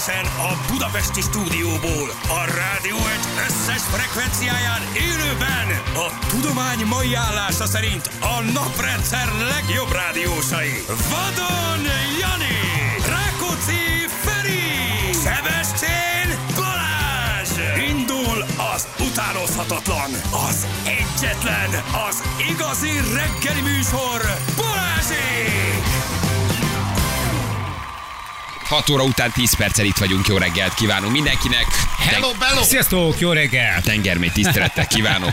Egyenesen a budapesti stúdióból, a rádió egy összes frekvenciáján élőben a tudomány mai állása szerint a naprendszer legjobb rádiósai. Vadon Jani, Rákóczi Feri, Sebestyén Balázs. Indul az utánozhatatlan, az egyetlen, az igazi reggeli műsor, Balázsék! 6 óra után 10 perccel itt vagyunk, jó reggelt kívánunk mindenkinek. Hello, bello! Sziasztok, jó reggel! Tengermély tisztelettel kívánok.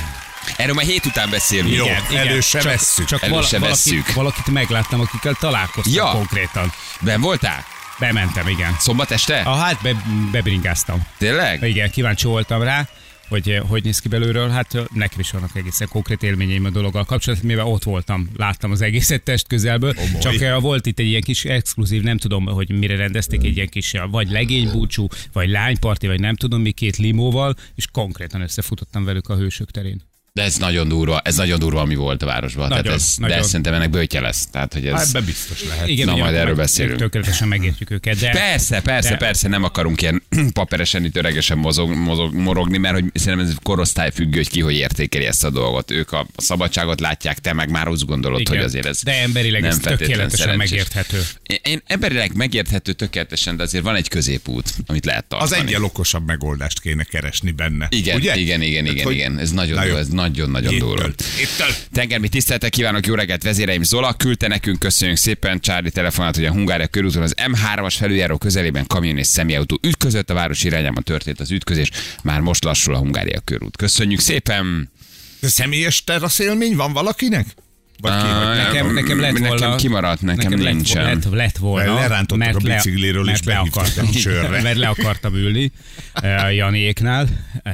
Erről már hét után beszélünk. Jó, előse vesszük. Csak valakit megláttam, akikkel találkoztam konkrétan. Ben voltál? Bementem, igen. Szombat este? Hát bebringáztam. Tényleg? Igen, kíváncsi voltam rá, hogy néz ki belőről. Hát nekem is vannak egészen konkrét élményeim a dologgal kapcsolatban, mivel ott voltam, láttam az egészet test közelből. Csak volt itt egy ilyen kis exkluzív, nem tudom, hogy mire rendezték, egy ilyen kis vagy legénybúcsú, vagy lányparti, vagy nem tudom mi, 2 limóval, és konkrétan összefutottam velük a Hősök terén. De ez nagyon durva, ami volt a városban. Nagyon, tehát ez, nagyon. De szerintem ennek bőtje lesz. Tehát, hogy ez... Ebben biztos lehet. Igen, Na, majd erről beszélünk. Tökéletesen megértjük őket. De... Persze, nem akarunk ilyen paperesen, itt öregesen morogni, mert hogy szerintem ez korosztályfüggő, hogy ki hogy értékeli ezt a dolgot. Ők a szabadságot látják, te meg már úgy gondolod, igen, hogy azért ez de emberileg nem ez tökéletesen szerencsés. megérthető. Én emberileg megérthető tökéletesen, de azért van egy középút, amit lehet tartani. Az egyel okosabb megoldást kéne keresni benne. Igen, ugye? igen. Ez nagyon durva. Tengermély tisztelettel kívánok, jó reggelt, vezéreim. Zola küldte nekünk, köszönjük szépen. Charlie telefonát, hogy a Hungária körúton az M3-as felüljáró közelében kamion és személyautó ütközött, a város irányában történt az ütközés. Már most lassul a Hungária körút. Köszönjük szépen. De személyes teraszélmény van valakinek? Vagy Nekem lett volna. Nekem kimaradt, nekem nincsen. Lett volna. Lerántottak a bicikliről, és behívtak a sörre. Mert le akartam ülni Janiéknál,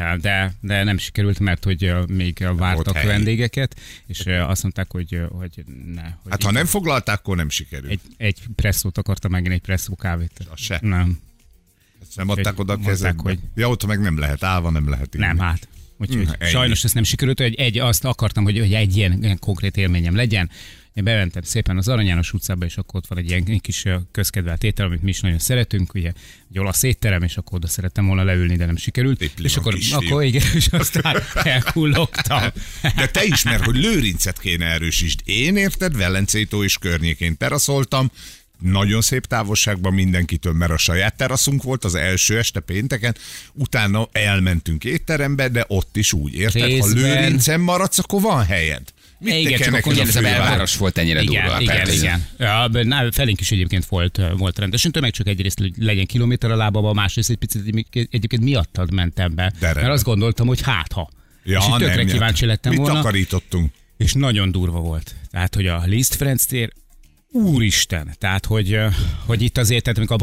de nem sikerült, mert hogy még vártak vendégeket, és azt mondták, hogy ne. Hogy hát ha nem foglalták, akkor nem sikerült. Egy presszót akartam megint, egy presszó kávét. Az se. Nem. Ezt nem adták oda a kezedbe? Hogy... Ja, ott meg nem lehet, állva nem lehet inni. Nem, hát. Úgyhogy sajnos ezt nem sikerült, hogy azt akartam, hogy egy ilyen konkrét élményem legyen. Én bementem szépen az Arany János utcába, és akkor ott van egy ilyen kis közkedvelt étel, amit mi is nagyon szeretünk, ugye egy olasz étterem, és akkor oda szerettem volna leülni, de nem sikerült. És akkor igen, és aztán elkullogtam. De te ismer, hogy Lőrincet kéne erősítsd. Én érted, Velencétó és környékén teraszoltam, nagyon szép távolságban mindenkitől, mert a saját teraszunk volt az első este pénteken, utána elmentünk étterembe, de ott is úgy, érted? Részben... Ha Lőrincen maradsz, akkor van helyed. Igen, csak akkor ez a belváros volt ennyire durva. Igen. Ja, felénk is egyébként volt rendesen tömeg, csak egyrészt hogy legyen kilométer a lábaba, másrészt egy picit egyébként miattad mentem be. Mert azt gondoltam, hogy hátha. Ja, és így tökre kíváncsi lettem volna. Mit takarítottunk? És nagyon durva volt. Tehát, hogy a Liszt Ferenc tér, úristen, tehát, hogy itt azért, tehát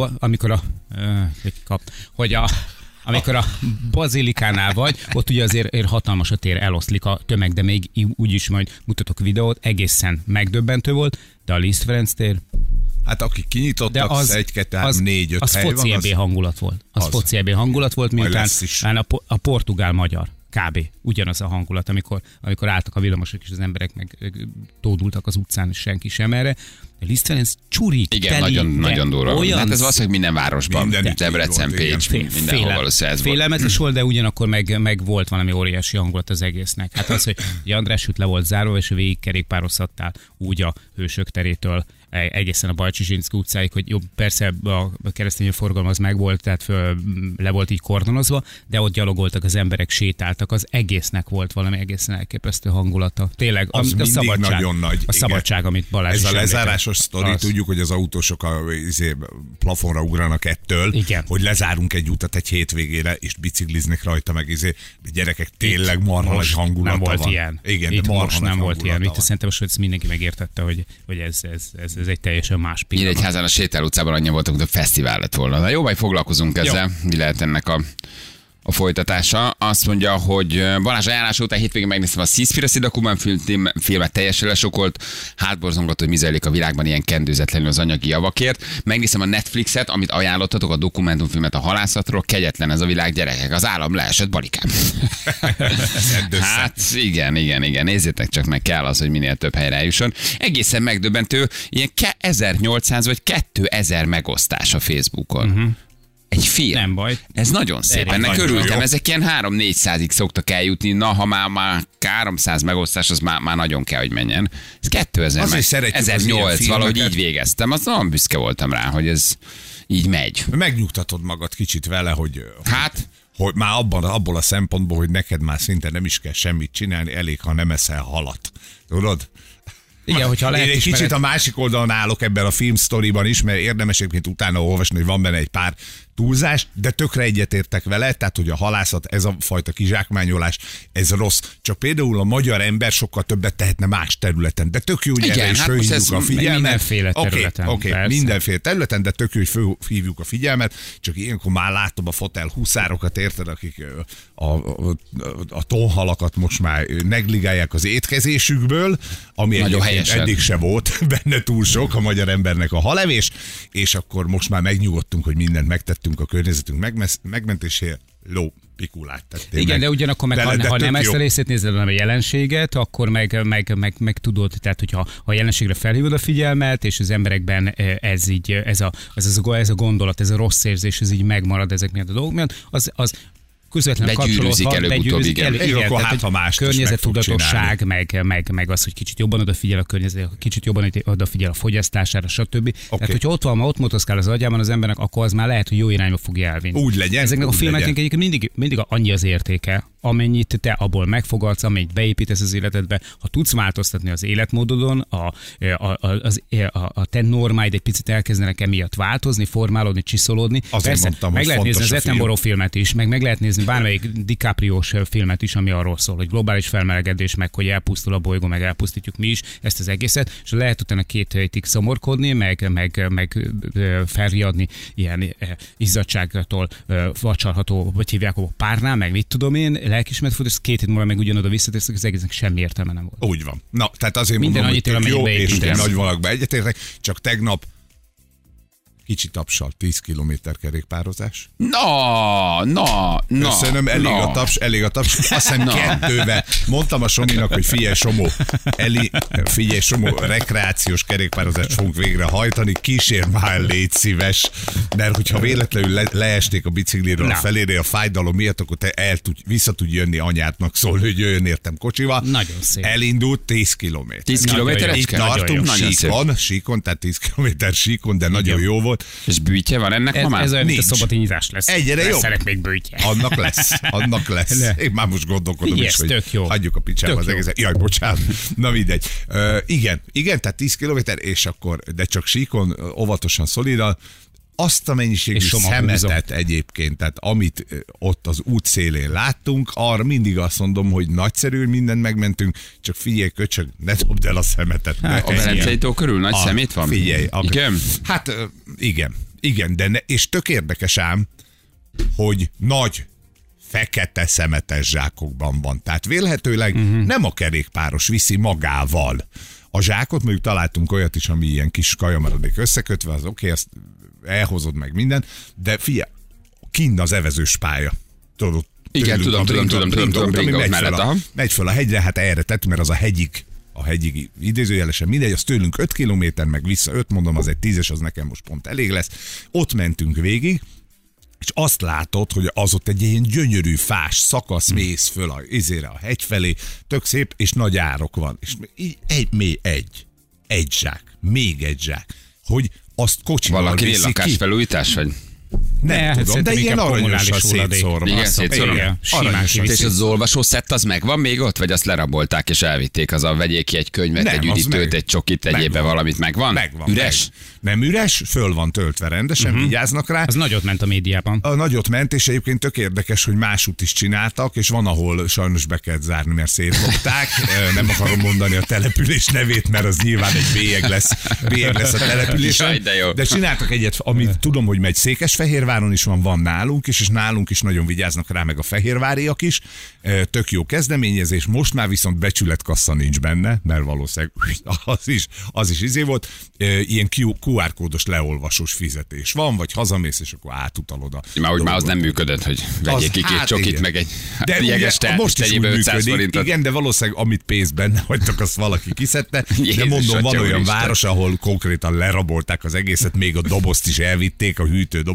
amikor a bazilikánál vagy, ott ugye azért hatalmas a tér, eloszlik a tömeg, de még úgyis majd mutatok videót, egészen megdöbbentő volt, de a Liszt Ferenc tér... Hát akik kinyitottak, 1, 2, 3, 4, 5 hely van. Az foci EB hangulat volt. Az foci EB hangulat volt, miután a portugál-magyar. Kb. Ugyanaz a hangulat, amikor álltak a villamosok, és az emberek meg tódultak az utcán, és senki sem erre. De Liszt Ferenc csurik. Igen, nagyon durva. Olyan... Hát ez valószínűleg minden városban. Debrecen, Pécs, mindenhol valószínűleg. Félelmetes volt, de ugyanakkor meg volt valami óriási hangulat az egésznek. Hát az, hogy András út le volt zárva, és végig kerékpározhattál úgy a Hősök terétől egészen a Bajcsy-Zsinszky utcáig, hogy jó, persze a keresztény forgalom az megvolt, tehát le volt így kordonozva, de ott gyalogoltak az emberek, sétáltak, az egésznek volt valami egészen elképesztő hangulata. Tényleg, az a szabadság, nagyon nagy. A szabadság, amit Balázs ez a lezárásos sztori, tudjuk, hogy az autósok a plafonra ugranak ettől, igen, hogy lezárunk egy utat egy hétvégére, és bicikliznek rajta, meg a gyerekek tényleg marha nagy hangulata nem volt van. Ilyen. Igen, itt most nem volt ilyen. Itt szerintem most mindenki megértette, hogy ez egy teljesen más pillanat. Nyíregyházán a Sétál utcában annyi voltunk, hogy a fesztivál lett volna. Na jó, majd foglalkozunk ezzel. Jó. Mi lehet ennek a folytatása. Azt mondja, hogy Balázs ajánlás után hétvégén megnéztem a Seaspiracy dokumentumfilmet, teljesen lesokolt, hátborzongató, hogy mi zajlik a világban ilyen kendőzetlenül az anyagi javakért. Megnéztem a Netflixet, amit ajánlottatok, a dokumentumfilmet a halászatról, kegyetlen ez a világ, gyerekek, az állam leesett, Balikám. Hát igen, nézzétek csak meg, kell az, hogy minél több helyre eljusson. Egészen megdöbbentő, ilyen 1800 vagy 2000 megosztás a Facebookon. Egy film. Nem baj. Ez nagyon szép. Ennek nagyon örültem. jó. Ezek ilyen 3-400-ig szoktak eljutni. Na, ha már 300 megosztás, az már nagyon kell, hogy menjen. Ez 2000 Azért meg. szeretjük az ilyen 1008, valahogy filmeket. így végeztem. Az nagyon büszke voltam rá, hogy ez így megy. Megnyugtatod magad kicsit vele, Hát, hogy már abból a szempontból, hogy neked már szinte nem is kell semmit csinálni, elég, ha nem eszel halat. Tudod? Igen, hogyha lehet Én egy ismeret- kicsit a másik oldalon állok ebben a filmsztoriban is, mert érdemes egyébként utána olvasni, hogy van benne egy pár túlzás, de tökre egyetértek vele, tehát hogy a halászat, ez a fajta kizsákmányolás, ez rossz. Csak például a magyar ember sokkal többet tehetne más területen, de tök jó, hogy Igen, erre is hát most fölhívjuk ez a figyelmet. mindenféle Oké, területen, persze. mindenféle területen, de tök jó, hogy fölhívjuk a figyelmet, csak ilyenkor már látom a fotel huszárokat, érted, akik a tonhalakat most már negligálják az étkezésükből, ami Nagyon egyébként helyesen. eddig se volt benne túl sok a magyar embernek a halevés, és akkor most már megnyugodtunk, hogy mindent megtettünk a környezetünk megmentéséért. Ló, pikulát tettél Igen, meg. de ugyanakkor meg, De ha tök nem ezt jó. a részét nézed, hanem a jelenséget, akkor meg tudod, tehát hogyha a jelenségre felhívod a figyelmet, és az emberekben ez a gondolat, ez a rossz érzés, ez így megmarad ezek miatt a dolgok miatt, az közvetlenül Begyűrűzik kapcsolódva, előbb-utóbb, igen. Igen, akkor tehát, hát, ha hogy mást is környezettudatosság, meg az, hogy kicsit jobban odafigyel a környezet, kicsit jobban odafigyel a fogyasztására, stb. Tehát, hogyha ott motoszkál az agyában az embernek, akkor az már lehet, hogy jó irányba fogja elvinni. Úgy legyen, Ezeknek a úgy filmeknek legyen. egyébként mindig annyi az értéke, amennyit te abból megfogadsz, amennyit beépítesz az életedbe. Ha tudsz változtatni az életmódodon, a te normáid egy picit elkezdenek emiatt változni, formálódni, csiszolódni. Azért mondtam, hogy meg lehet nézni fontos az a film. Attenborough filmet is, meg lehet nézni bármelyik DiCaprio-s filmet is, ami arról szól, hogy globális felmelegedés, meg hogy elpusztul a bolygó, meg elpusztítjuk mi is ezt az egészet, és lehet utána 2 hétig szomorkodni, meg felriadni ilyen izzadságtól vacsarható, vagy hívják a párnál, meg mit tudom én, lelkismeret fut, és 2 hét múlva meg ugyanoda visszatérsz, az egésznek semmi értelme nem volt. Úgy van. Na, tehát azért Minden mondom, annyit hogy ér, tök jó, amennyit és beépítesz. nagy vonalakban egyetértek, csak tegnap kicsi tapsal, 10 kilométer kerékpározás. Na. Köszönöm, elég a taps. Azt hiszem 2-vel. Mondtam a Sominak, hogy figyelj Somó, figyelj Somó, rekreációs kerékpározást fogunk végre hajtani, kísér már, légy szíves, mert hogyha véletlenül leesték a bicikliről a felére a fájdalom miatt, akkor te vissza tudj jönni anyádnak szólni, hogy jöjjön értem kocsival. Nagyon szép. Elindult 10 kilométer. 10 kilométeres? Itt tartunk síkon, tehát 10 kilométer síkon, de nagyon jó volt. És bűtje van ennek ma már? Ez olyan, mint a Nincs. szobatényizás lesz. Egyre jobb. Leszelek még bőtje. Annak lesz. Én már most gondolkodom Yes, is, hogy tök jó. hagyjuk a picsába Tök az jó. egészet. Jaj, bocsánat. Na mindegy. Igen, tehát 10 kilométer, és akkor, de csak síkon, óvatosan, szolidan, azt a mennyiségű És somahúzom. szemetet egyébként, tehát amit ott az út szélén láttunk, arra mindig azt mondom, hogy nagyszerű, mindent megmentünk, csak figyelj, köcsög, ne dobd el a szemetet. Ne A Velencei tó körül nagy szemét van? Figyelj. Igen? Hát igen, de és tök érdekes ám, hogy nagy fekete szemetes zsákokban van. Tehát vélhetőleg nem a kerékpáros viszi magával. A zsákot mondjuk találtunk olyat is, ami ilyen kis kajamaradék összekötve, az oké, azt elhozod meg minden, de figyelj, kinn az evezős pálya. Tudod, Igen, tőlünk tudom, ami Bringa megy mellett, föl aha. megy föl a hegyre, hát erre tett, mert az a hegyig idézőjelesen mindegy, az tőlünk 5 kilométer, meg vissza 5, mondom, az egy 10-es, az nekem most pont elég lesz. Ott mentünk végig, és azt látod, hogy az ott egy ilyen gyönyörű fás szakasz mész föl a hegy felé, tök szép, és nagy árok van. És így egy zsák, még egy zsák, hogy azt kocsival Valaki viszi ki. lakásfelújítás, vagy? Nem hát tudom, de szerintem ilyen inkább aranyosan kommunális hulladék. szétszórva. Igen, Azt mondom, szétszórva. igen, Simán aranyosan kiviszik. És az olvasó szett az megvan még ott, vagy azt lerabolták és elvitték? Az a vegyék ki egy könyvet, Nem, egy az üdítőt, meg- egy csokit, egyébe megvan. valamit megvan? Megvan. Üres? Nem üres, föl van töltve rendesen, vigyáznak rá. Az nagyot ment a médiában. A nagyot ment, és egyébként tök érdekes, hogy másút is csináltak, és van, ahol sajnos be kellett zárni, mert szétlopták. Nem akarom mondani a település nevét, mert az nyilván egy bélyeg lesz a településen. Jaj, de jó. De csináltak egyet, amit tudom, hogy megy Székesfehérváron is van nálunk is, és nálunk is nagyon vigyáznak rá, meg a fehérváriak is. Tök jó kezdeményezés, most már viszont becsületkassa nincs benne, mert valószínűleg az is izé volt. Ilyen QR kódos leolvasós fizetés van, vagy hazamész, és akkor átutalod a Már úgy már az dolgot. nem működött, hogy vegyék ki két csokit, igen. meg egy De jeges ugye, teát, most is úgy egyébe 500 működik, forintot. igen, de valószínűleg amit pénz benne hagytak, azt valaki kiszedte. De Jézus mondom, van Atya olyan Úristen. város, ahol konkrétan lerabolták az egészet, még a dobozt is elvitték, a hűtő dobozt, amiben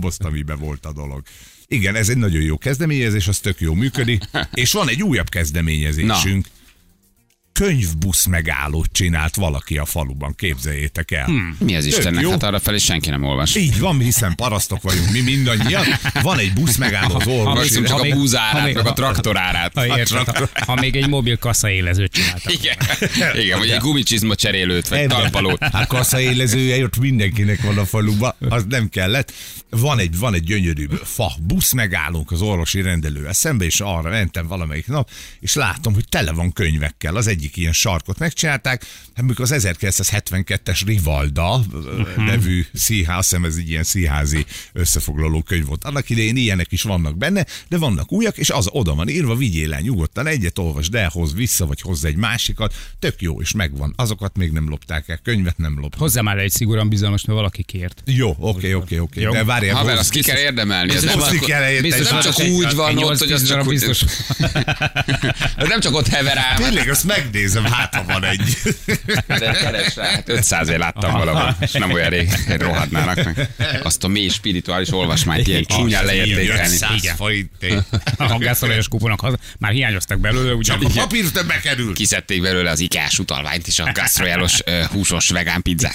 helyben volt a dolog. Igen, ez egy nagyon jó kezdeményezés, az tök jó működik. És van egy újabb kezdeményezésünk. Könyvbusz megállót csinált valaki a faluban, képzeljétek el. Mi az Istennek? jó. Hát arra felé senki nem olvas. Így van, hiszen parasztok vagyunk mi mindannyian. Van egy busz megálló az orvosi. Veszünk csak a búzárát, meg a traktorárát. Ha még egy mobil kassaélezőt csináltak. Igen, vagy egy gumicsizma cserélőt, vagy talpalót. Hát kassaélezője, ott mindenkinek van a faluban, az nem kellett. Van egy gyönyörű fa busz megállónk az orvosi rendelővel szembe, és arra mentem valamelyik nap, és látom, hogy tele van könyvekkel. Az egyik ilyen sarkot megcsinálták, hát mikor az 1972-es Rivalda nevű színház, azt hiszem ez egy ilyen színházi összefoglaló könyv volt. Annak idején ilyenek is vannak benne, de vannak újak, és az oda van írva, vigyél el nyugodtan egyet, olvasd el, hozz vissza, vagy hozz egy másikat, tök jó, és megvan. Azokat még nem lopták el, könyvet nem lopták. Hozzá már egy szigorúan bizalmas, mert valaki kért. Jó, oké. De várjál, Haver, azt ki kell érdemelni. Ez biztos, nem csak úgy van ott, hogy az csak biztos. Nem csak ott hever ám. Tényleg, azt megnézem, hát ha van egy. De keres rá, hát 500-ért láttam valahol, és nem olyan rég rohadnának meg. Azt a mély spirituális olvasmányt ilyen csúnyán leértékelni. 500 forintért. A hanggászolajos kuponak már hiányoztak belőle, ugye? Csak a papír többe került. Kiszedték belőle az IKEA-s utalványt és a gasztrojálos húsos vegán pizzát.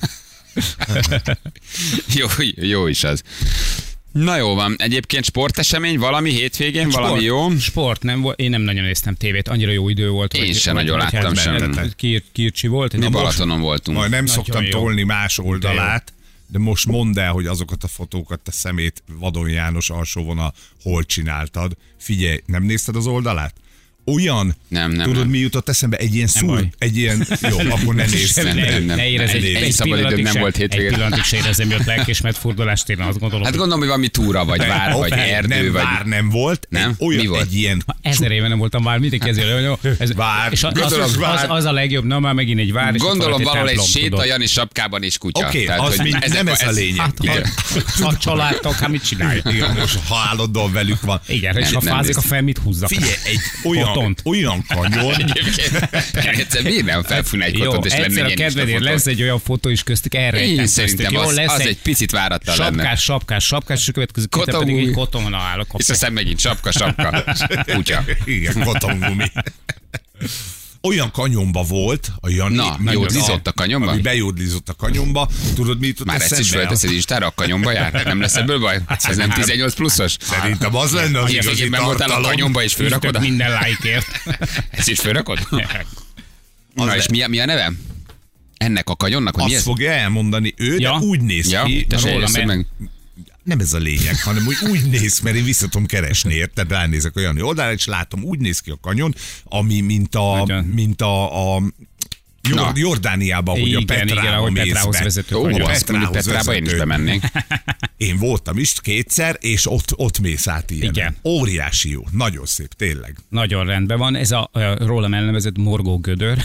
jó is az. Na jó van, egyébként sportesemény, valami hétvégén, valami jó? Sport, én nem nagyon néztem tévét, annyira jó idő volt. Én sem nagyon láttam semmit. Kircsi volt. Mi Balatonon voltunk. Majd nem szoktam tolni más oldalát, de most mondd el, hogy azokat a fotókat, te szemét Vadon János alsóvonal hol csináltad. Figyelj, nem nézted az oldalát? Olyan, nem, tudod, mi jutott eszembe? Egy ilyen jó, akkor ne nézd. Ne érez, egy szabadidőm nem volt hétvégén. Egy pillanatig se érezem, hogy ott lelkismert furdalás, én azt gondolom. Hát gondolom, hogy valami túra, vagy vár, vagy erdő, nem, vagy... Vár nem volt. Nem? Olyan, mi volt? egy ilyen... 1000 éve nem voltam vár, mindenki ezért. Vár. És az a legjobb, na már megint egy vár. Gondolom valahol egy séta, Jani sapkában és kutya. Oké, az nem ez a lényeg. A családtag, hát mit csinálja? Igen, most ha álloddal velük van. Igen, és ha fázik a fel, mit húzzak? Figyelj, egy olyan kanyon. Egyszer miért nem felfújna egy kotont, és lenne a kedvedért lesz egy olyan fotó is köztük, erre én szerintem az egy picit váratlan lenne. Sapkás, és a következő képen pedig egy kotona áll a kapja. És aztán megint sapka, kutya. Igen, kotongumi. Olyan kanyomba volt a Jani. Na, jódlizott a kanyomba? Ami bejódlizott a kanyomba. Tudod, mi jutott már ezt is fölteszed Instára, a kanyomba jár? Nem lesz ebből baj? Ez nem 18 pluszos? Szerintem az lenne az igazi tartalom. Voltál a kanyomba, és fölrakod? Minden lájkért. Ezt is fölrakod? Na, és mi a neve? Ennek a kanyonnak, hogy mi ez? Azt fogja elmondani ő, de úgy néz ki. Meg. Nem ez a lényeg, hanem úgy néz, mert én vissza tudom keresni, érted? Ránézek olyan oldalra, és látom, úgy néz ki a kanyon, ami mint a Jordániában, hogy a Petrába mész be. Azt mondjuk Petrába én is bemennék. Én voltam is kétszer, és ott mész át ilyen. Igen. Óriási jó, nagyon szép, tényleg. Nagyon rendben van, ez a rólam elnevezett morgó gödör.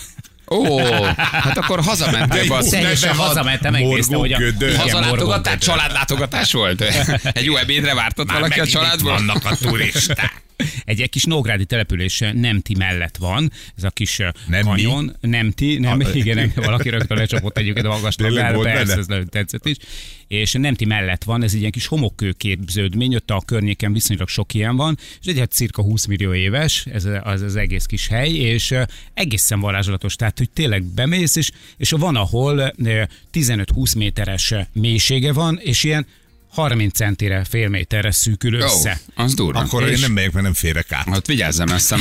Hát akkor hazamentél. Teljesen hazamentem, megnéztem, hogy a hazalátogatás, családlátogatás volt? Egy jó ebédre vártott valaki a családból? Vannak a turisták. Egy kis nógrádi település Nemti mellett van, ez a kis kanyon. Nemti, igen, valaki rögtön lecsapott egyébként a magaslattára, persze, ez nagyon tetszett is. És Nemti mellett van, ez egy ilyen kis homokkőképződmény, ott a környéken viszonylag sok ilyen van, és egy cirka 20 millió éves, ez az egész kis hely, és egészen varázslatos, tehát hogy tényleg bemész, és van, ahol 15-20 méteres mélysége van, és ilyen 30 centire, fél méterre szűkül össze. Az durva. Akkor én nem megyek, mert nem férek át. Hát vigyázzam, azt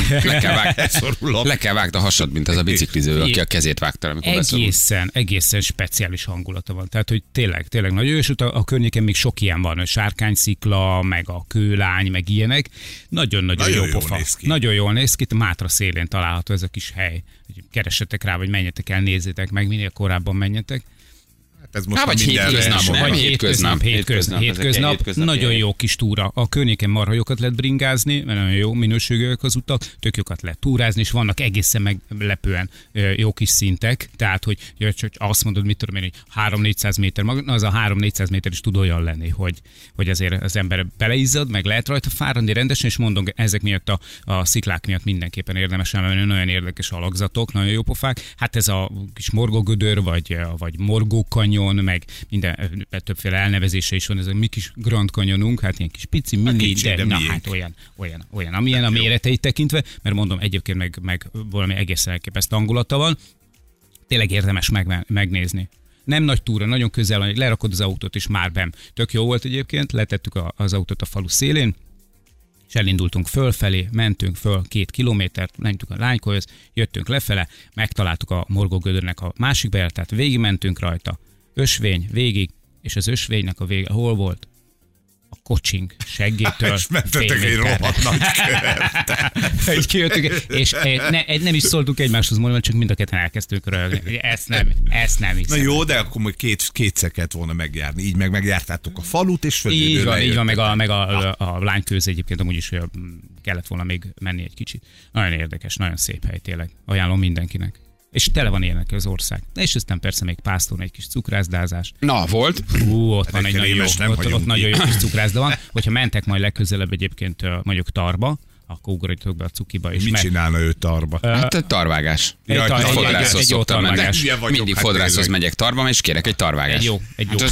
le kell vágd a hasad, mint az a bicikliző, aki a kezét vágta, amikor egészen speciális hangulata van. Tehát, hogy tényleg nagyon jó, és a környéken még sok ilyen van, a sárkányszikla, meg a kőlány, meg ilyenek. Nagyon-nagyon jó pofa. Nagyon jól néz ki. Mátra szélén található ez a kis hely. Keressetek rá, vagy menjetek el, nézzétek meg, minél korábban menjetek. Ez most vagy hétköznap. Nagyon jó kis túra. A környéken marha jókat lehet bringázni, mert nagyon jó minőségűek az utak, tök jókat lehet túrázni, és vannak egészen meglepően jó kis szintek. Tehát, hogy azt mondod, mit tudom én, hogy 3-400 méter, az a 3-400 méter is tud olyan lenni, hogy azért az ember beleizzad, meg lehet rajta fáradni rendesen, és mondom, ezek miatt a sziklák miatt mindenképpen érdemes elmenni, nagyon érdekes alakzatok, nagyon jó pofák. Hát ez a kis morgógödör, vagy morgókanyon, Canyon, meg minden többféle elnevezése is van, ez a mi kis Grand Canyonunk, hát ilyen kis pici, mini, de na hát olyan, amilyen a méreteit tekintve, mert mondom, egyébként meg valami egészen elképesztő hangulata van. Tényleg érdemes megnézni. Nem nagy túra, nagyon közel van, lerakod az autót, és már bem. Tök jó volt egyébként, letettük az autót a falu szélén, és elindultunk fölfelé, mentünk föl 2 kilométert, mentünk a Lánykóhoz, jöttünk lefele, megtaláltuk a Morgó-gödörnek a másik bejáratát, végigmentünk rajta, ösvény, végig, és az ösvénynek a vége hol volt? A kocsink seggétől. És mentetek egy rohadt nagy kört. És nem is szóltuk egymáshoz, mondom, csak mind a ketten elkezdtünk röhögni. Ezt nem hiszem. Na jó, de akkor majd kétszer kellett volna megjárni. Így megjártátok a falut, és fölülről így van, meg a Lánykőz egyébként amúgy is kellett volna még menni egy kicsit. Nagyon érdekes, nagyon szép hely tényleg. Ajánlom mindenkinek. És tele van ilyenek az ország. És aztán persze még Pásztorn egy kis cukrászdázás. Na, volt? Ott van egy nagyon jó, ott nagyon jó kis cukrászda van. Hogyha mentek majd legközelebb egyébként mondjuk Tarba, akkor ugorjatok be a cukiba. És mit csinálna ő Tarba? Hát tarvágás. Fodrászhoz szoktam menni. Mindig fodrászhoz megyek Tarba, és kérek egy tarvágást. Egy jó.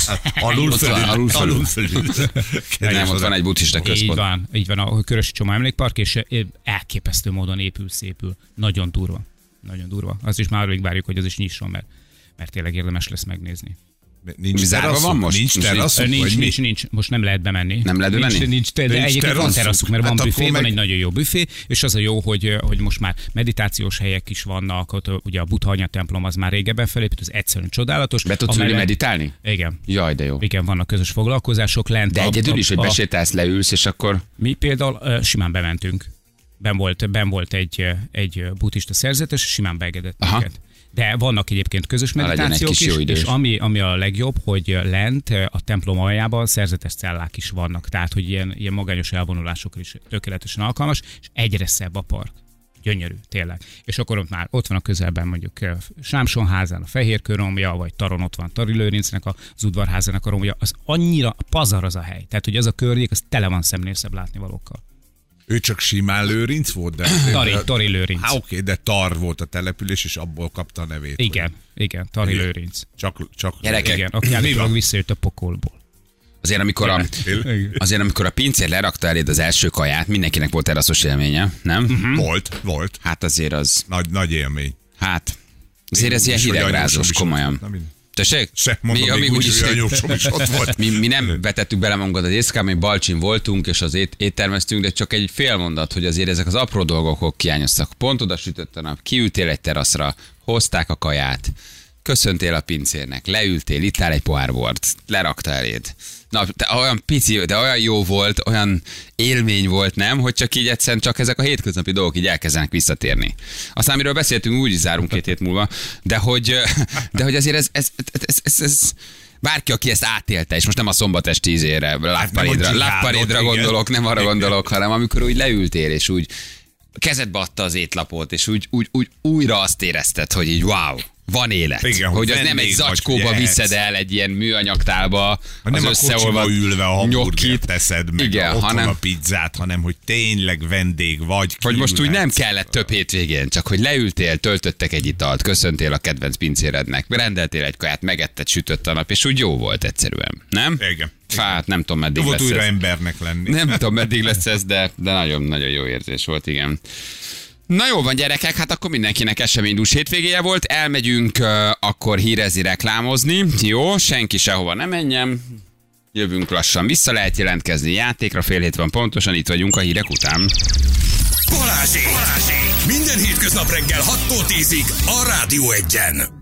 Alul fölül. Nem, ott van egy buddhista központ. Így van a Körösi Csoma emlékpark, és elképesztő módon szépül. Nagyon durva. Nagyon durva. Azt is már alig várjuk, hogy az is nyisson, mert tényleg érdemes lesz megnézni. Nincs zárva van most? Nincs teraszuk? Nincs. Most nem lehet bemenni. Nem lehet bemenni? Nincs, de egyébként van teraszuk, mert van büfé, van egy nagyon jó büfé, és az a jó, hogy most már meditációs helyek is vannak, ott ugye a Buddha Anya templom az már régebben felépült, az egyszerűen csodálatos. Be tudsz ülni meditálni? Igen. Jaj, de jó. Igen, vannak közös foglalkozások lent. De egyedül is, hogy besétálsz, leülsz, és akkor... Mi például simán bementünk. Ben volt egy buddhista szerzetes, simán beengedett minket. De vannak egyébként közös meditációk is, és ami a legjobb, hogy lent a templom aljában szerzetes cellák is vannak, tehát hogy ilyen magányos elvonulásokra is tökéletesen alkalmas, és egyre szebb a park. Gyönyörű, tényleg. És akkor ott van a közelben mondjuk Sámson-házán a Fehérkő romja, vagy Taron ott van Tari Lőrincnek az udvarházának a romja, az annyira pazar az a hely. Tehát, hogy az a környék, az tele van szemlészebb látnivalókkal. Ő csak simán Lőrinc volt? De Tari Lőrinc. Oké, de Tar volt a település, és abból kapta a nevét. Igen, Tari Lőrinc. Csak gyerekek, igen, aki állítólag visszajött a pokolból. Azért, amikor a pincér lerakta eléd az első kaját, mindenkinek volt teraszos élménye, nem? Volt. Hát azért az... Nagy élmény. Hát, azért ez ilyen hidegrázós, komolyan. Tessék? Mi nem vetettük bele magunkat az éjszakában, mi Balcsin voltunk, és az éttermeztünk, de csak egy fél mondat, hogy azért ezek az apró dolgok kiányoztak. Pont oda sütött a nap, kiültél egy teraszra, hozták a kaját, köszöntél a pincérnek, leültél, ittál egy pohár bort, lerakta eléd. Na, olyan pici, de olyan jó volt, olyan élmény volt, nem? Hogy csak így egyszerűen csak ezek a hétköznapi dolgok így elkezdenek visszatérni. Aztán, amiről beszéltünk, úgy is zárunk 2 hét múlva, de hogy azért ez bárki, aki ezt átélte, és most nem a szombatesti ízére, lábparédra gondolok, nem arra gondolok, hanem amikor úgy leültél, és úgy kezedbe adta az étlapot, és úgy újra azt érezted, hogy így wow, van élet. Igen, hogy az nem egy zacskóba viszed el egy ilyen műanyagtálba, az összeolvad ülve a hamburgert teszed meg, igen, hanem a pizzát, hanem hogy tényleg vendég vagy. Hogy most úgy nem kellett több hétvégén, csak hogy leültél, töltöttek egy italt, köszöntél a kedvenc pincérednek, rendeltél egy kaját, megetted, sütött a nap, és úgy jó volt egyszerűen, nem? Igen. Hát nem tudom, meddig lesz újra ez. Embernek lenni. Nem tudom, meddig lesz ez, de nagyon-nagyon jó érzés volt, igen. Na jó van, gyerekek, hát akkor mindenkinek eseménydús hétvégéje volt, elmegyünk akkor hírezni, reklámozni. Jó, senki sehova nem menjen. Jövünk lassan, vissza lehet jelentkezni játékra, 6:30 van pontosan, itt vagyunk a hírek után. Balázsék! Minden hétköznap reggel 6-tól 10-ig a Rádió 1-en.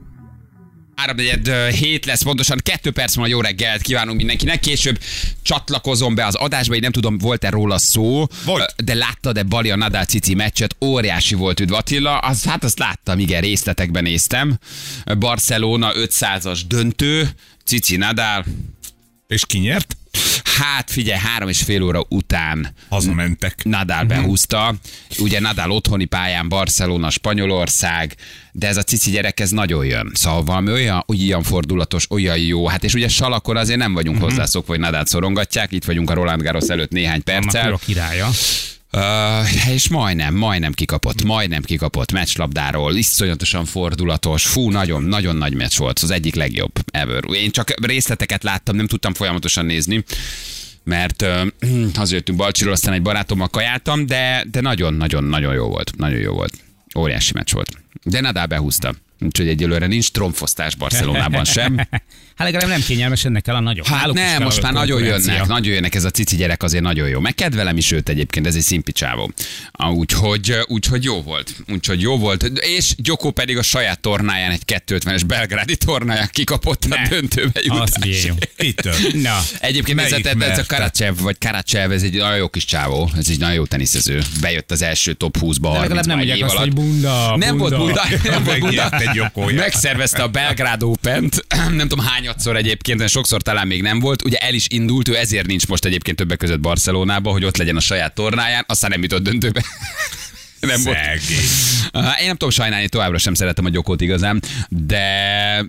3:47 lesz, pontosan 2 perc van, jó reggelt kívánunk mindenkinek. Később csatlakozom be az adásba, így nem tudom, volt-e róla szó, de láttad-e Bali a Nadal Cici meccset? Óriási volt, üdv Attila. Azt láttam, igen, részletekben néztem. Barcelona 500-as döntő, Cici Nadal. És ki nyert? Hát figyelj, 3,5 óra után hazamentek. Nadal behúzta. Ugye Nadal otthoni pályán, Barcelona, Spanyolország, de ez a cici gyerek, ez nagyon jön. Szóval valami olyan fordulatos, olyan jó. Hát és ugye salakon azért nem vagyunk hozzászokva, hogy Nadalt szorongatják. Itt vagyunk a Roland Garros előtt néhány perccel. A királya. És majdnem kikapott meccslabdáról, iszonyatosan fordulatos, nagyon nagy meccs volt, az egyik legjobb ever. Én csak részleteket láttam, nem tudtam folyamatosan nézni, mert hazajöttünk Balcsiról, aztán egy barátommal kajáltam, de nagyon jó volt, óriási meccs volt. De Nadal behúzta. Úgyhogy egyelőre nincs tromfosztás Barcelonában sem. Hát legalább nem kényelmes, ennek kell a nagyobb. Hát nem, most már nagyon jönnek, ez a cici gyerek azért nagyon jó. Meg kedvelem is őt egyébként, ez egy szimpi csávó. Úgyhogy jó volt. És Gyoko pedig a saját tornáján, egy 250-es belgrádi tornáján kikapott a döntőbe jutás. Na. Egyébként ez a Karatsev, ez egy nagyon jó kis csávó, ez egy nagyon jó teniszező. Bejött az első top 20-ba. De legalább nem mondják azt, hogy bunda. Nem volt bunda. Megszervezte a Belgrád Opent, nem tudom hányadszor egyébként, de sokszor talán még nem volt. Ugye el is indult, ő ezért nincs most egyébként többek között Barcelonába, hogy ott legyen a saját tornáján, aztán nem jutott döntőbe. Nem volt. Én nem tudom sajnálni, továbbra sem szeretem a Gyokót igazán, de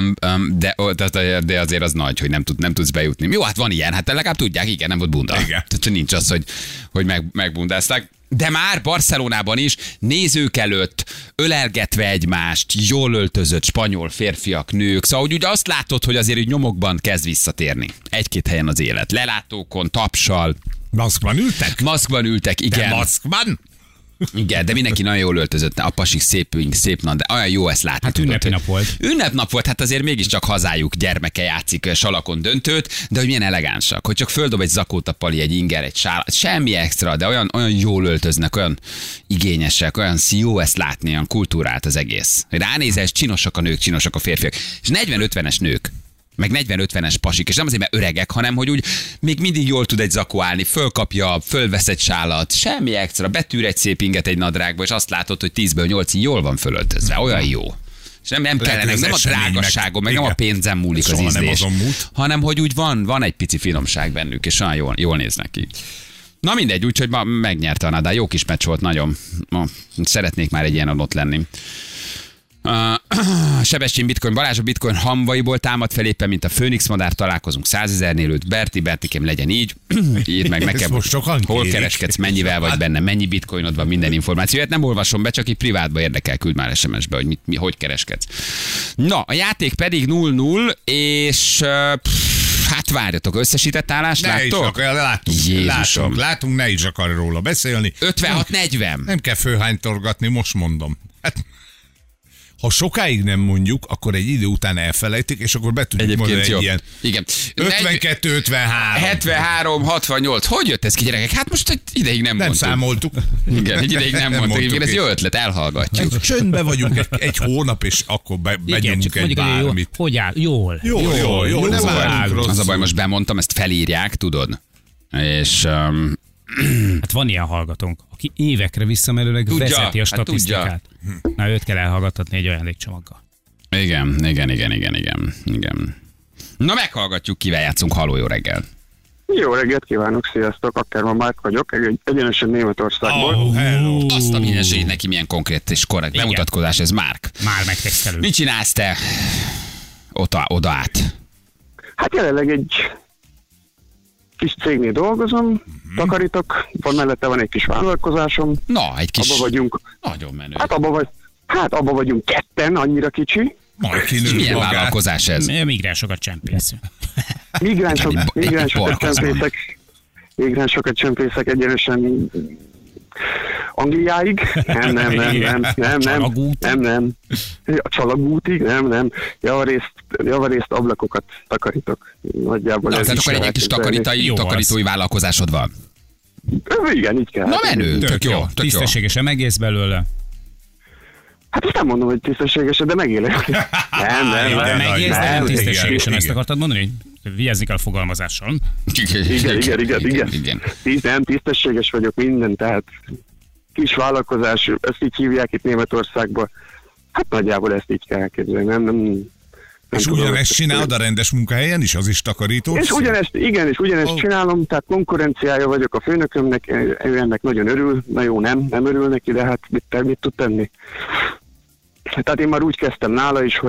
azért az nagy, hogy nem tudsz bejutni. Jó, hát van ilyen, hát legalább tudják, igen, nem volt bunda. Tehát nincs az, hogy megbundázták. De már Barcelonában is nézők előtt ölelgetve egymást, jól öltözött spanyol férfiak, nők. Szóval ugye azt látod, hogy azért úgy nyomokban kezd visszatérni. Egy-két helyen az élet. Lelátókon, tapsal. Maszkban ültek, igen. De maszkban? Igen, de mindenki nagyon jól öltözött, a pasik szép de olyan jó ezt látni. Hát ünnepnap volt. Ünnepnap volt, hát azért mégiscsak hazájuk gyermeke játszik salakon döntőt, de hogy milyen elegánsak, hogy csak földob egy zakót a pali, egy inger, egy sál, semmi extra, de olyan jól öltöznek, olyan igényesek, olyan jó ezt látni, olyan kultúrált az egész. Ránézel, és csinosak a nők, csinosak a férfiak. És 40-50-es nők. Meg 40-50-es pasik, és nem azért, mert öregek, hanem hogy úgy még mindig jól tud egy zakó állni, fölkapja, fölvesz egy sálat, semmi extra, betűr egy szép inget egy nadrágba, és azt látod, hogy 10-ből 8-ig jól van fölöltözve, olyan jó. És nem kellene, nem a drágasságon, meg nem a pénzem múlik az ízlés, hanem hogy úgy van egy pici finomság bennük, és olyan jól néznek ki. Na mindegy, úgyhogy ma megnyerte a Nadal, jó kis meccs volt, nagyon. Szeretnék már egy ilyen ott lenni. Sebestyén Bitcoin Balázs a Bitcoin hamvaiból támad fel éppen, mint a Főnix madár, találkozunk 100 000-nél őt. Bertikém, legyen így. Írd meg nekem, hol kereskedsz, mennyivel vagy benne, mennyi bitcoinod van, minden információt. Nem olvasom be, csak így privátba érdekel, küld már SMS-be, hogy hogy kereskedsz. Na, a játék pedig 0-0, és hát várjatok, összesített állást láttok? Látunk, ne is akar róla beszélni. 56-40. Nem kell főhánytorgatni, most mondom. Hát, ha sokáig nem mondjuk, akkor egy idő után elfelejtik, és akkor be tudjuk mondani egy ilyen. Igen. 52-53. 73-68. Hogy jött ez ki, gyerekek? Hát most egy ideig nem mondtuk. Nem számoltuk. Igen, egy ideig nem mondtuk. Ez jó ötlet, elhallgatjuk. Csöndbe vagyunk egy hónap, és akkor benyomunk egy bármit. Hogy áll? Jól. Jó, nem állunk rossz. Az a baj, most bemondtam, ezt felírják, tudod? És... Hát van ilyen hallgatónk, aki évekre visszamenőleg vezeti a statisztikát. Na, őt kell elhallgattatni egy ajándékcsomaggal. Igen. Na, meghallgatjuk, kivel játszunk. Halló, jó reggel. Jó reggelt kívánok, sziasztok, Ackermann Márk vagyok, egyenesen Németországból. Hello. Azt a minőségét neki milyen konkrét és korrekt bemutatkozás, ez Márk. Már megtesztelő. Mit csinálsz te oda át? Hát jelenleg egy kis cégnél dolgozom, takarítok, mellette van egy kis vállalkozásom. Na, egy kis... Abba vagyunk. Nagyon menő. Hát abba vagyunk ketten, annyira kicsi. Milyen vállalkozás ez? Migránsokat csempész. Migránsokat csempészek egyenesen Angliáig? Nem. A Csalagútig? Nem. Javarészt ablakokat takarítok. Nagyjából ez tehát akkor egy kis takarítói vállalkozásod van. Igen, így kell. Na menő, tök jó. Tisztességesen megész belőle. Hát ezt nem mondom, hogy tisztességesen, de megélek. Nem tisztességesen, ezt akartad mondani? Vigyázni kell a fogalmazáson. Igen. Nem, tisztességes vagyok minden, tehát kis vállalkozás, ezt így hívják itt Németországban. Hát nagyjából ezt így kell elképzelni. Nem és ugyanezt csinálod a rendes munkahelyen is, az is takarító? És ugyanezt csinálom, tehát konkurenciája vagyok a főnökömnek, ő ennek nagyon örül, na jó, nem örül neki, de hát mit tud tenni? Tehát én már úgy kezdtem nála is,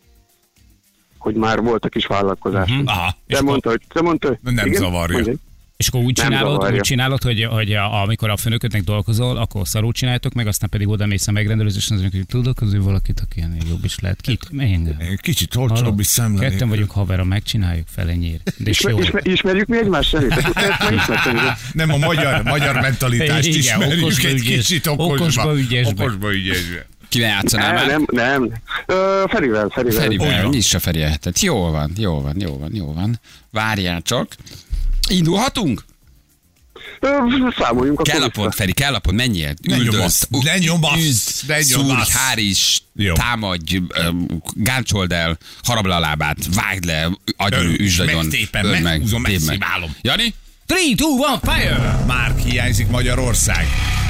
hogy már volt a kis vállalkozás. Aha. Te mondta, hogy nem igen? zavarja. Mondjad. És akkor úgy Nem csinálod, zavarja. hogy amikor a főnöködnek dolgozol, akkor szarul csináljátok meg, aztán pedig oda mész a megrendelőzés, és mondjuk, hogy tudok azért valakit, aki ennél jobb is lehet. Kit? Engem. Kicsit olcsóbb is szemleni. Ketten vagyunk havera, megcsináljuk felenyér. De és jó. Ismerjük mi egymást szerintem? Nem, a magyar mentalitást Igen, ismerjük okosba egy ügyes. kicsit Okosba ügyesbe. Okosba ügyesbe. Kivel játszanál már? Nem. Ferivel. Ferivel, nyissa Feri elhetet. Jó van. Várjál csak. Indulhatunk? Számoljunk Kell akkor a pont, Feri, kell a pont, menjél. Üldözt, Ne nyomasz, ne szúrj, nyomasz. háríts, Jó. támadj, gáncsold el, harabd le a lábát, vágd le, agyon, üsd agyon. Megtépem, öld meg, meghúzom, tépd meg. megsziválom. Jani? 3, 2, 1, fire! Már hiányzik Magyarország.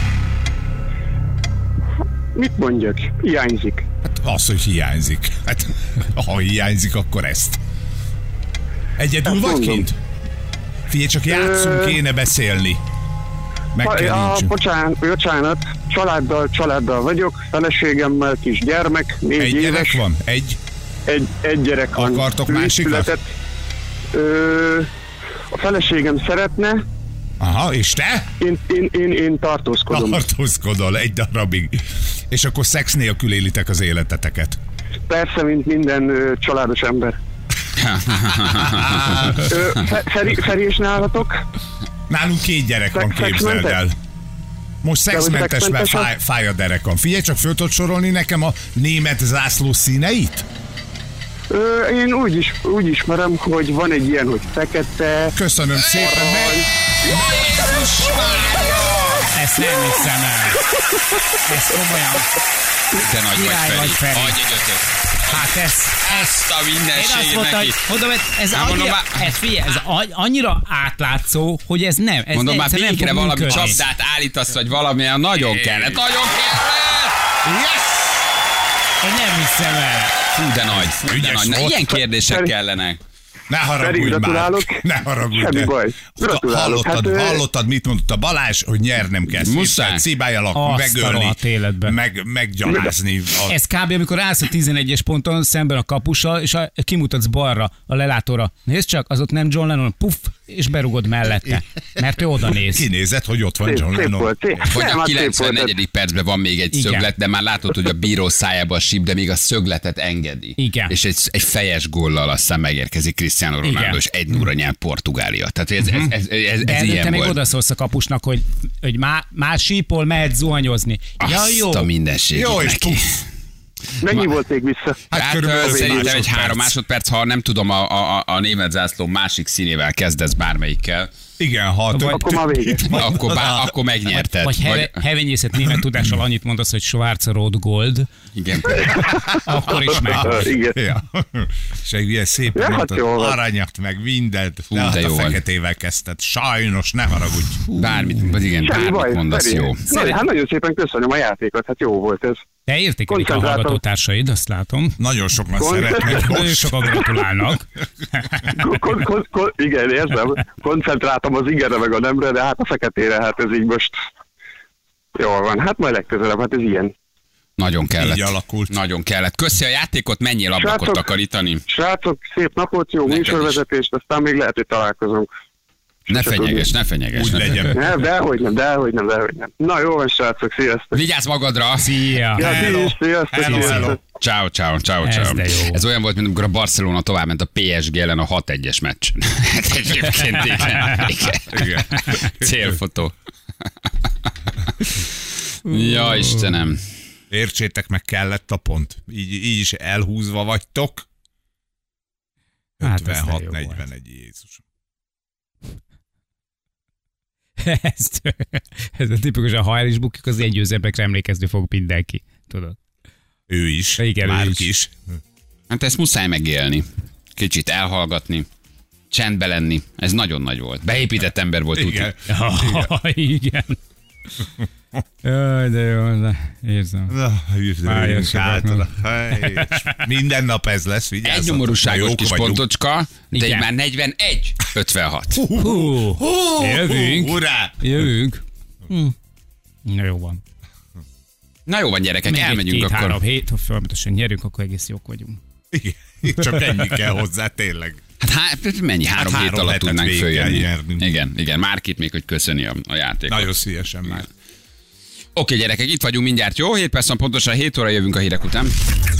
Mit mondjak? Hiányzik. Hát az, hogy hiányzik. Hát, ha hiányzik, akkor ezt. Egyedül Ezt vagy mondom. kint? Figyelj, csak játszunk, kéne beszélni. Meg kell nincs. Bocsánat, családdal vagyok, feleségemmel, kis gyermek, 4 Egy éves. gyerek van? Egy? Egy gyerek van. Akartok Ő is másikat? született. A feleségem szeretne, Aha, és te? én tartózkodom. Tartózkodol egy darabig. És akkor szex nélkül élitek az életeteket. Persze, mint minden családos ember. Feri és nálatok? Nálunk 2 gyerek van, képzeld el. Most szexmentes, mert szexmentes? fáj a derekam. Figyelj, csak föl tudod sorolni nekem a német zászló színeit? Én úgy ismerem, hogy van egy ilyen, hogy fekete. Köszönöm szépen, meg... Ezt nem hiszem el. Ez komolyan. De nagy vagy, Király vagy, Feri. Feri. Adj egy ötöt. Hát ez... Ezt a Én azt mindenségét mondtam, neki. hogy mondom, ez Hát mondom, annyira, figyelj, ez annyira átlátszó, hogy ez nem. Ez Mondom, már egyszer nem végre fog valami működni. csapdát állítasz, vagy valamilyen nagyon kellett. Nagyon kellett! Yes! Én nem hiszem el. Fú, de nagy. De Ügyes nagy. Na, volt. ilyen kérdések Feri. kellenek. Ne Feri, haragudj már. gratulálok. Ne haragudj. Semmi de- baj. Gratulálok. Hallottad, mit mondott a Balázs, hogy nyernem kell. Muszáj. Szibályalak, Azt a megölni, rohadt életbe. meggyalázni. Ez kb. Amikor állsz a 11-es ponton szemben a kapussal, és kimutatsz balra a lelátóra. Nézd csak, az ott nem John Lennon, puff, és berugod mellette. Mert ő oda néz. Kinézett, hogy ott van John Szép Lennon. volt. Vagy Nem, a hát szép volt. 94. percben van még egy Igen. szöglet, de már látod, hogy a bíró szájába síp, de még a szögletet engedi. Igen. És egy fejes góllal aztán megérkezik Cristiano Ronaldo, Igen. és 1-0 nyer Portugália. Tehát ez De te ilyen még volt. odaszólsz a kapusnak, hogy már sípol, mehet zuhanyozni. Ja, jó. Azt a mindenségét Jó, és neki. puff. Mennyi volt még vissza? Hát körülbelül szerintem egy másodperc. 3 másodperc, ha nem tudom, a német zászló másik színével kezdesz bármelyikkel, Igen, ha Akkor már vége. akkor megnyerted. Vagy hevenyészet német tudással annyit mondasz, hogy Schwarzerot Gold, Igen. akkor is meg. Igen. Ja. És egy ilyen szép Ja, hát mondtad, jó van. aranyat, meg mindent. Fú, De hát de a jó van. feketével kezdted. Sajnos, ne haragudj. Bármit, vagy igen, Semmi bármit baj. mondasz, Feri. jó. Hát nagyon szépen köszönöm a játékot, hát jó volt ez. Te értékelik a Koncentráltam. hallgatótársaid, azt látom. Nagyon sokan Kon- szeretnek Nagyon most. sokan gratulálnak. Igen, érzem. Koncentráltam az igenre meg a nemre, de hát a feketére, hát ez így most jól van. Hát majd legközelebb, hát ez ilyen. Nagyon kellett. Így alakult. Nagyon kellett. Köszi a játékot, menjél ablakot Srácok. takarítani. Srácok, szép napot, jó Neked műsorvezetést, aztán még lehet, hogy találkozunk. Ne fenyeges, ne fenyeges. Úgy ne legyen. fenyeges. Dehogy nem. Na jó van, srácok, sziasztok. Vigyázz magadra! Szia! Ja, ti is, sziasztok, Hello, sziasztok. hello. Ciao, ciao, ciao, Ez ciao. de jó. Ez olyan volt, mint amikor a Barcelona továbbment a PSG ellen a 6-1-es meccsen. Hát egyébként igen. Célfotó. Ja, Istenem. Értsétek meg, kellett a pont. Így is elhúzva vagytok. Hát ez de jó 56-41, volt. Jézus. Ez a tipikusan, ha el is bukjuk, az ilyen győzelmekre emlékezni fog mindenki. Tudod? Ő is. Igen, ő Márk is. is. Hát ezt muszáj megélni. Kicsit elhallgatni. Csendbe lenni. Ez nagyon nagy volt. Beépített ember volt, tuti. Igen. Igen. Jaj, de jó, de érzem. Fáj a Hátra. Minden nap ez lesz, Egy vigyázzatok. nyomorúságos Jók kis vagyunk. pontocska, de Igen. így már 41-56. Hú, jövünk. Urá! Jövünk. Na jó van. Na jó van, gyerekek, Még elmegyünk egy 2-3 akkor. hét, ha folyamatosan nyerünk, akkor egész jók vagyunk. Igen. Csak ennyi kell hozzá, tényleg. Hát mennyi? 3 hét alatt tudnánk följönni. Igen. Márkit még, hogy köszöni a játékot. Nagyon szívesen már. Oké, gyerekek, itt vagyunk mindjárt, jó? 7 perc van pontosan, 7 óra jövünk a hírek után.